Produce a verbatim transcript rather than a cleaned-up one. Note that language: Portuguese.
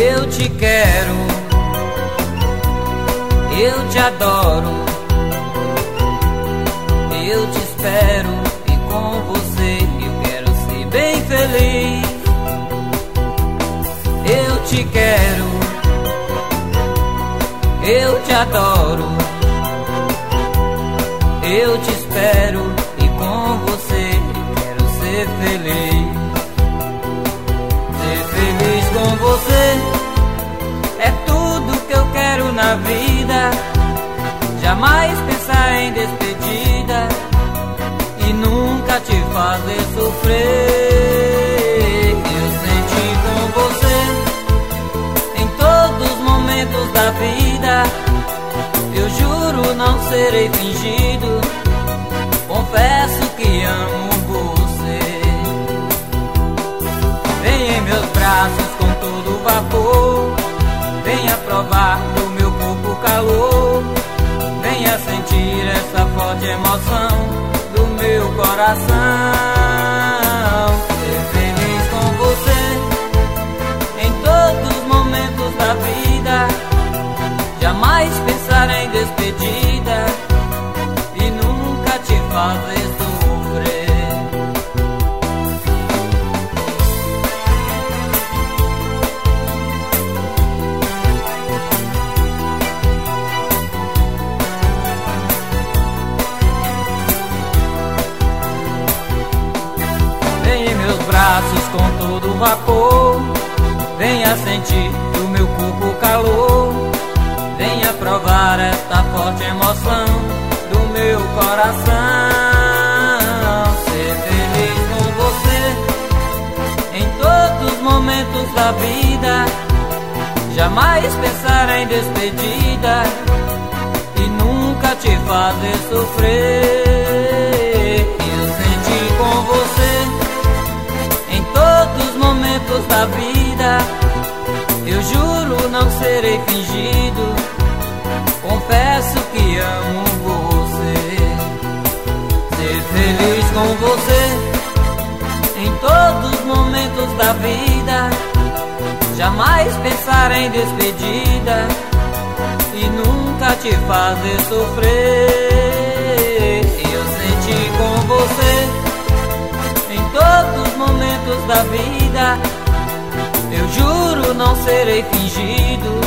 Eu te quero, eu te adoro, eu te espero e com você eu quero ser bem feliz. Eu te quero, eu te adoro, eu te espero e com você eu quero ser feliz. Ser feliz com você é tudo que eu quero na vida. Jamais pensar em despedida e nunca te fazer sofrer. Eu senti com você em todos os momentos da vida. Eu juro não serei fingido, confesso que amo você. Vem em meus braços com todo vapor, venha provar do meu corpo calor, venha sentir essa forte emoção do meu coração. Ser feliz com você em todos os momentos da vida. Jamais pensar em despedida e nunca te fazer sofrer. Vem em meus braços com todo vapor, venha sentir do meu corpo calor, venha provar esta forte emoção do meu coração. Ser feliz com você em todos os momentos da vida. Jamais pensar em despedida e nunca te fazer sofrer. Eu senti com você em todos os momentos da vida. Eu juro não serei fingido, confesso que amo você. Ser feliz com você em todos os momentos da vida. Jamais pensar em despedida e nunca te fazer sofrer. Eu senti com você em todos os momentos da vida. Eu juro não serei fingido,